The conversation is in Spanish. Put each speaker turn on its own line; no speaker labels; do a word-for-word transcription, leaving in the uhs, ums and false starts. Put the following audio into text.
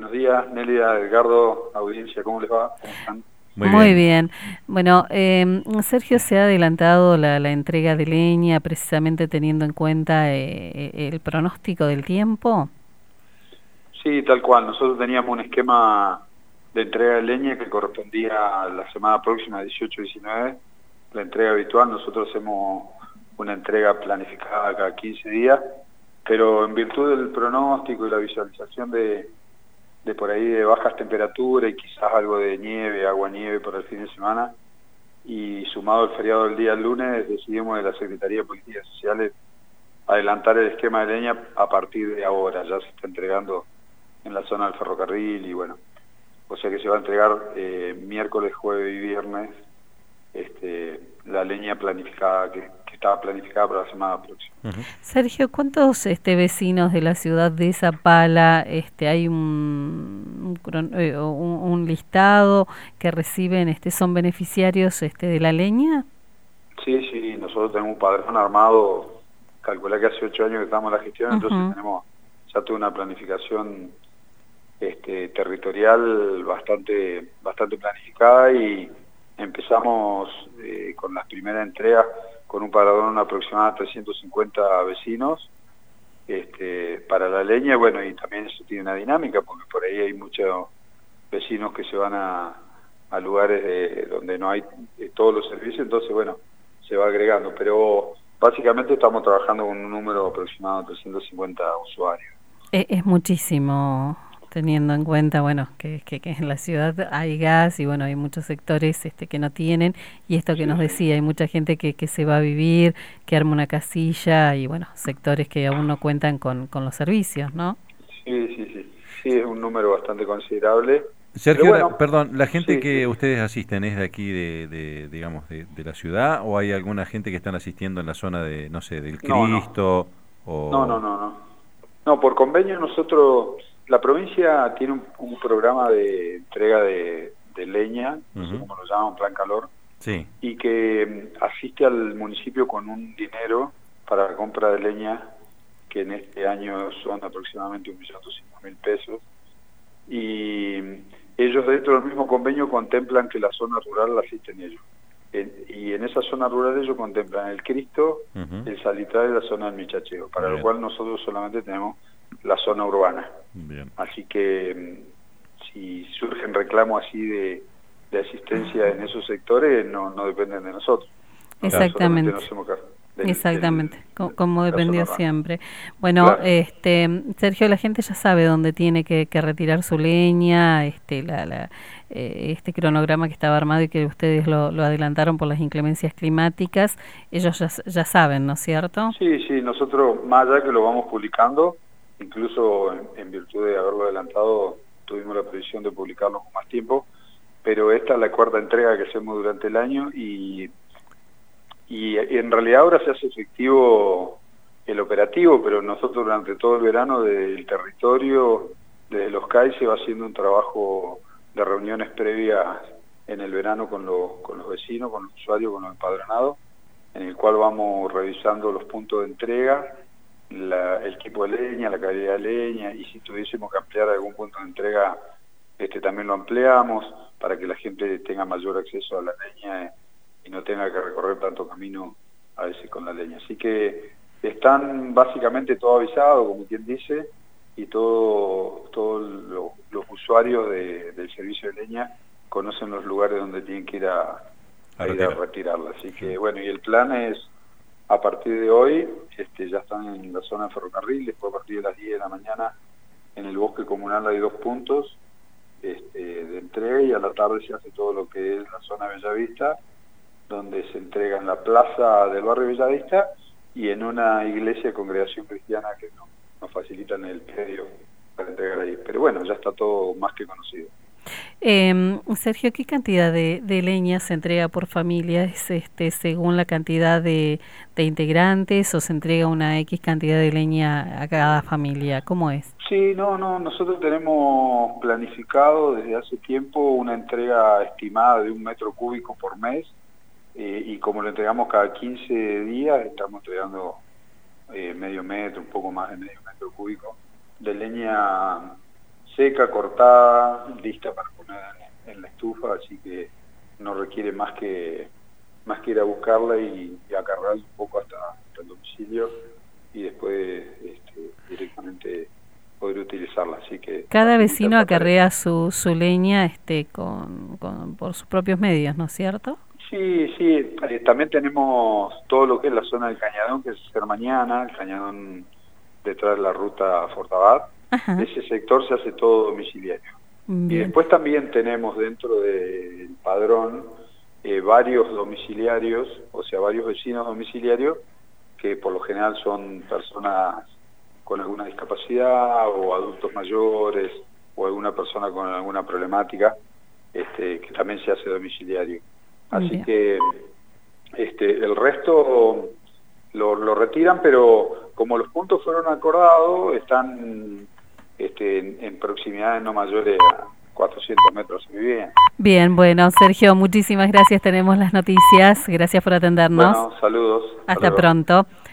Buenos días, Nelia, Edgardo, audiencia, ¿cómo les va? ¿Cómo están?
Muy
Muy
bien.
bien. Bueno, eh, Sergio, se ha adelantado la, la entrega de leña precisamente teniendo en cuenta eh, el pronóstico del tiempo.
Sí, tal cual. Nosotros teníamos un esquema de entrega de leña que correspondía a la semana próxima, dieciocho diecinueve, la entrega habitual. Nosotros hacemos una entrega planificada cada quince días, pero en virtud del pronóstico y la visualización de, de por ahí de bajas temperaturas y quizás algo de nieve, agua nieve por el fin de semana, y sumado el feriado del día lunes, decidimos de la Secretaría de Políticas Sociales adelantar el esquema de leña a partir de ahora. Ya se está entregando en la zona del ferrocarril y bueno, o sea que se va a entregar eh, miércoles, jueves y viernes este, la leña planificada que, que estaba planificada para la semana próxima.
Uh-huh.
Sergio, ¿cuántos este, vecinos de la ciudad de Zapala este, hay un, un, eh, un, un listado que reciben, este, son beneficiarios este, de la leña?
Sí, sí, nosotros tenemos un padrón armado, calculé que hace ocho años que estamos en la gestión, entonces
Uh-huh.
tenemos ya toda una planificación este, territorial bastante, bastante planificada y empezamos eh, con las primeras entregas con un padrón aproximado de trescientos cincuenta vecinos este, para la leña. Bueno, y también eso tiene una dinámica porque por ahí hay muchos vecinos que se van a, a lugares de, donde no hay eh, todos los servicios, entonces bueno, se va agregando, pero básicamente estamos trabajando con un número aproximado de trescientos cincuenta usuarios.
Es, es muchísimo, teniendo en cuenta, bueno, que, que, que en la ciudad hay gas y bueno, hay muchos sectores este, que no tienen, y esto que
Sí,
nos
sí.
decía, hay mucha gente que, que se va a vivir, que arma una casilla y bueno, sectores que aún no cuentan con, con los servicios, ¿no?
Sí, sí, sí. Sí, es un número bastante considerable. Pero
Sergio, la-
bueno,
perdón, ¿la gente
sí,
que
sí.
ustedes asisten es de aquí, de, de digamos, de, de la ciudad, o hay alguna gente que están asistiendo en la zona de, no sé, del
No, no.
Cristo,
No, no,
o...
no, no. No, por convenio nosotros, la provincia tiene un, un programa de entrega de, de leña, no sé
Uh-huh.
cómo lo llaman, Plan Calor,
Sí,
y que mm, asiste al municipio con un dinero para la compra de leña, que en este año son aproximadamente un millón doscientos mil pesos, y ellos dentro del mismo convenio contemplan que la zona rural la asisten ellos. En, y en esa zona rural ellos contemplan el Cristo,
uh-huh.
el Salitral y la zona del Michacheo, para lo
Bien,
cual nosotros solamente tenemos la zona urbana.
bien.
Así que si surgen reclamos así de, de asistencia en esos sectores, no, no dependen de nosotros. Nosotros
Claro.
solamente
Exactamente.
nos hacemos cargo del,
Exactamente,
del,
co-
de
como
la zona
dependió
urbana.
siempre. Bueno,
Claro.
este, Sergio, la gente ya sabe dónde tiene que, que retirar su leña, este, la, la, eh, este cronograma que estaba armado y que ustedes lo, lo adelantaron por las inclemencias climáticas, ellos ya, ya saben, ¿no es cierto?
Sí, sí, nosotros más allá que lo vamos publicando, incluso en, en virtud de haberlo adelantado, tuvimos la previsión de publicarlo con más tiempo, pero esta es la cuarta entrega que hacemos durante el año y, y en realidad ahora se hace efectivo el operativo, pero nosotros durante todo el verano desde el territorio, desde los C A I se va haciendo un trabajo de reuniones previas en el verano con los, con los vecinos, con los usuarios, con los empadronados, en el cual vamos revisando los puntos de entrega, la, el tipo de leña, la calidad de leña, y si tuviésemos que ampliar algún punto de entrega, este también lo ampliamos para que la gente tenga mayor acceso a la leña y no tenga que recorrer tanto camino a veces con la leña. Así que están básicamente todo avisado, como quien dice, y todos todo lo, los usuarios de, del servicio de leña conocen los lugares donde tienen que ir a,
A
a ir a
retirar.
retirarla. Así
Sí.
que bueno, y el plan es a partir de hoy, este, ya están en la zona de ferrocarril, después a partir de las diez de la mañana en el bosque comunal hay dos puntos este, de entrega, y a la tarde se hace todo lo que es la zona de Bellavista, donde se entrega en la plaza del barrio Bellavista y en una iglesia de congregación cristiana que no, nos facilitan el predio para entregar ahí. Pero bueno, ya está todo más que conocido.
Eh, Sergio, ¿qué cantidad de, de leña se entrega por familia? ¿Es este, según la cantidad de, de integrantes o se entrega una X cantidad de leña a cada familia? ¿Cómo es?
Sí, no, no, nosotros tenemos planificado desde hace tiempo una entrega estimada de un metro cúbico por mes, eh, y como lo entregamos cada quince días, estamos entregando eh, medio metro, un poco más de medio metro cúbico de leña seca, cortada, lista para poner en, en la estufa, así que no requiere más que más que ir a buscarla y, y acarrear un poco hasta, hasta el domicilio y después este, directamente poder utilizarla. Así que
cada vecino acarrea su, su leña este con, con por sus propios medios, ¿no es cierto?
Sí, sí, eh, también tenemos todo lo que es la zona del Cañadón, que es hacer mañana, el Cañadón detrás de la ruta Fortabat. Ese sector se hace todo domiciliario. Bien. Y después también tenemos dentro del padrón eh, varios domiciliarios, o sea, varios vecinos domiciliarios, que por lo general son personas con alguna discapacidad o adultos mayores o alguna persona con alguna problemática, este, que también se hace domiciliario. Así Bien. que este, el resto lo, lo retiran, pero como los puntos fueron acordados, están este, en, en proximidades no mayores a cuatrocientos metros de vivienda.
Bien, bueno, Sergio, muchísimas gracias. Tenemos las noticias. Gracias por atendernos.
Bueno, saludos.
Hasta, Hasta pronto.